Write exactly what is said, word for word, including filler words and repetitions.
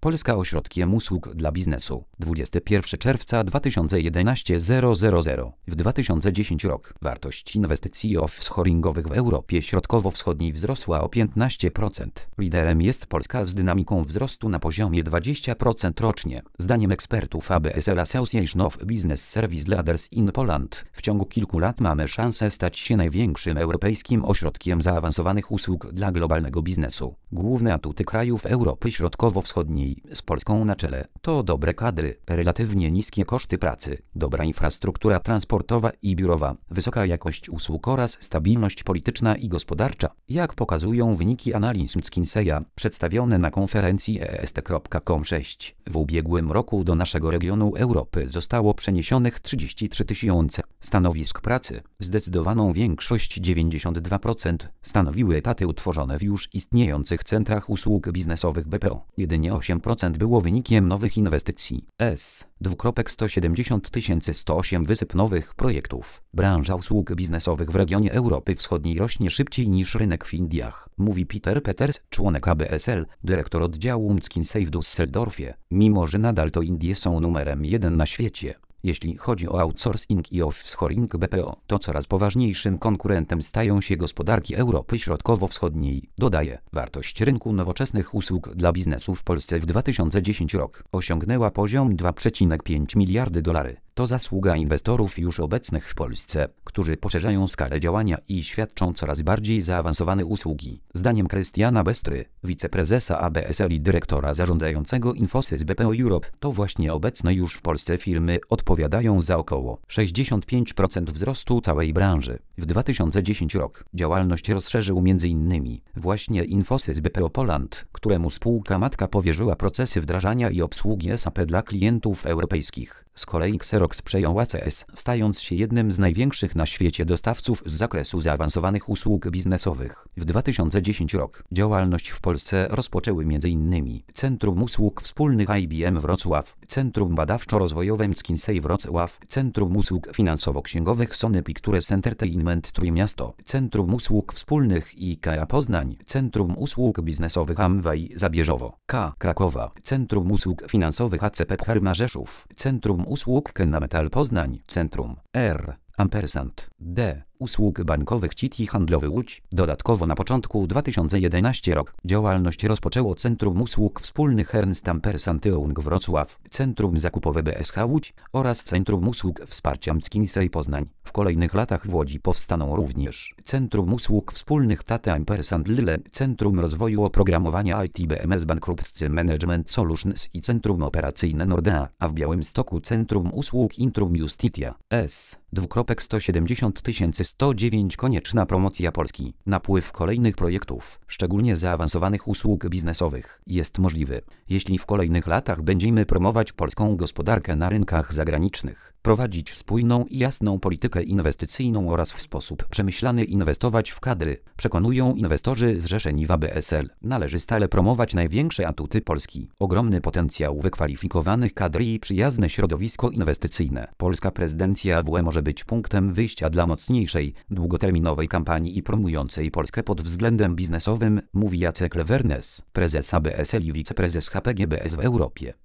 Polska ośrodkiem usług dla biznesu. dwudziestego pierwszego czerwca dwa tysiące jedenastego zero zero zero. W dwa tysiące dziesiątym rok wartość inwestycji offshoringowych w Europie Środkowo-Wschodniej wzrosła o piętnaście procent. Liderem jest Polska z dynamiką wzrostu na poziomie dwadzieścia procent rocznie. Zdaniem ekspertów A B S L Association of Business Service Leaders in Poland w ciągu kilku lat mamy szansę stać się największym europejskim ośrodkiem zaawansowanych usług dla globalnego biznesu. Główne atuty krajów Europy Środkowo-Wschodniej z Polską na czele to dobre kadry, relatywnie niskie koszty pracy, dobra infrastruktura transportowa i biurowa, wysoka jakość usług oraz stabilność polityczna i gospodarcza, jak pokazują wyniki analiz McKinseya przedstawione na konferencji E S T kropka com sześć. W ubiegłym roku do naszego regionu Europy zostało przeniesionych trzydzieści trzy tysiące stanowisk pracy. Zdecydowaną większość dziewięćdziesiąt dwa procent stanowiły etaty utworzone w już istniejących centrach usług biznesowych B P O. Jedynie osiem procent było wynikiem nowych inwestycji. S. sto siedemdziesiąt tysięcy sto osiem wysyp nowych projektów. Branża usług biznesowych w regionie Europy Wschodniej rośnie szybciej niż rynek w Indiach, mówi Peter Peters, członek A B S L, dyrektor oddziału McKinsey w Düsseldorfie. Mimo że nadal to Indie są numerem jeden na świecie, jeśli chodzi o outsourcing i offshoring B P O, to coraz poważniejszym konkurentem stają się gospodarki Europy Środkowo-Wschodniej. Dodaje, wartość rynku nowoczesnych usług dla biznesu w Polsce w dwa tysiące dziesiątym roku osiągnęła poziom dwa przecinek pięć miliardy dolarów. To zasługa inwestorów już obecnych w Polsce, którzy poszerzają skalę działania i świadczą coraz bardziej zaawansowane usługi. Zdaniem Krystiana Bestry, wiceprezesa A B S L i dyrektora zarządzającego Infosys B P O Europe, to właśnie obecne już w Polsce firmy odpowiadają za około sześćdziesiąt pięć procent wzrostu całej branży. W dwa tysiące dziesiątym roku działalność rozszerzył między innymi właśnie Infosys B P O Poland, któremu spółka matka powierzyła procesy wdrażania i obsługi S A P dla klientów europejskich. Z kolei Xerox przejął A C S, stając się jednym z największych na świecie dostawców z zakresu zaawansowanych usług biznesowych. W dwa tysiące dziesiątym roku działalność w Polsce rozpoczęły m.in. Centrum Usług Wspólnych I B M Wrocław, Centrum Badawczo-Rozwojowe McKinsey Wrocław, Centrum Usług Finansowo-Księgowych Sony Pictures Entertainment Trójmiasto, Centrum Usług Wspólnych IKEA Poznań, Centrum Usług Biznesowych Amway Zabierzowo, K. Krakowa, Centrum Usług Finansowych A C P Pcharma Rzeszów, Centrum Usług Kennametal Poznań, Centrum R. Ampersand D. Usług bankowych Citi Handlowy Łódź. Dodatkowo na początku dwa tysiące jedenastego roku działalność rozpoczęło Centrum Usług Wspólnych Ernst Ampersand Young Wrocław, Centrum Zakupowe B S H Łódź oraz Centrum Usług Wsparcia McKinsey Poznań. W kolejnych latach w Łodzi powstaną również Centrum Usług Wspólnych Tata Ampersand Lille, Centrum Rozwoju Oprogramowania I T B M S Bankruptcy Management Solutions i Centrum Operacyjne Nordea, a w Białymstoku Centrum Usług Intrum Justitia. S. sto siedemdziesiąt tysięcy sto dziewięć Konieczna promocja Polski. Napływ kolejnych projektów, szczególnie zaawansowanych usług biznesowych, jest możliwy, jeśli w kolejnych latach będziemy promować polską gospodarkę na rynkach zagranicznych, prowadzić spójną i jasną politykę inwestycyjną oraz w sposób przemyślany inwestować w kadry, przekonują inwestorzy zrzeszeni w A B S L. Należy stale promować największe atuty Polski, ogromny potencjał wykwalifikowanych kadr i przyjazne środowisko inwestycyjne. Polska prezydencja W UE może być punktem wyjścia dla mocniejszej, długoterminowej kampanii i promującej Polskę pod względem biznesowym, mówi Jacek Lewernes, prezes A B S L i wiceprezes H P G B S w Europie.